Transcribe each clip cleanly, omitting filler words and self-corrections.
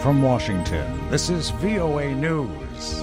From Washington, this is VOA News.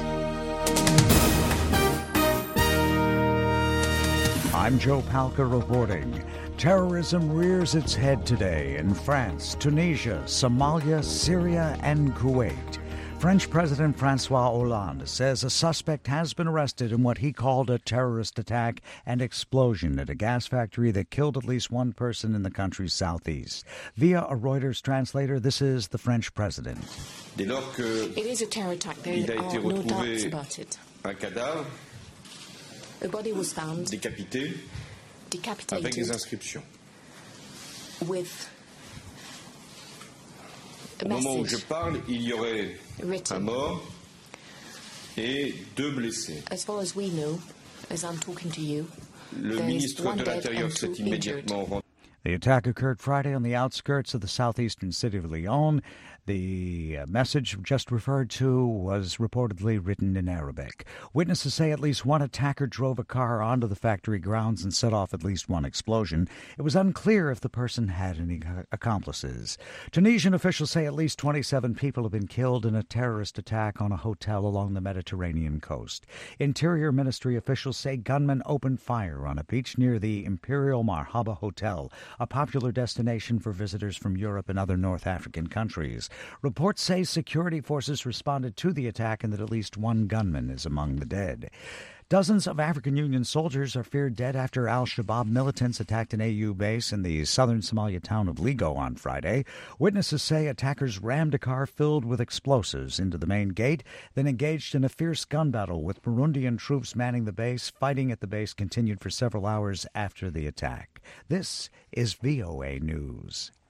I'm Joe Palca reporting. Terrorism rears its head today in France, Tunisia, Somalia, Syria, and Kuwait. French President François Hollande says a suspect has been arrested in what he called a terrorist attack and explosion at a gas factory that killed at least one person in the country's southeast. Via a Reuters translator, this is the French president. It is a terror attack. There are no doubts about it. Un cadavre A body was found décapité decapitated avec des inscriptions. with a Au moment où je message parle, il y aurait un written. mort et 2 blessés. As far as we know, as I'm talking to you, Le there is ministre one de dead l'Intérieur and two s'est immédiatement rendu. The attack occurred Friday on the outskirts of the southeastern city of Lyon. The message just referred to was reportedly written in Arabic. Witnesses say at least one attacker drove a car onto the factory grounds and set off at least one explosion. It was unclear if the person had any accomplices. Tunisian officials say at least 27 people have been killed in a terrorist attack on a hotel along the Mediterranean coast. Interior Ministry officials say gunmen opened fire on a beach near the Imperial Marhaba Hotel, a popular destination for visitors from Europe and other North African countries. Reports say security forces responded to the attack and that at least one gunman is among the dead. Dozens of African Union soldiers are feared dead after al-Shabaab militants attacked an AU base in the southern Somalia town of Ligo on Friday. Witnesses say attackers rammed a car filled with explosives into the main gate, then engaged in a fierce gun battle with Burundian troops manning the base. Fighting at the base continued for several hours after the attack. This is VOA News.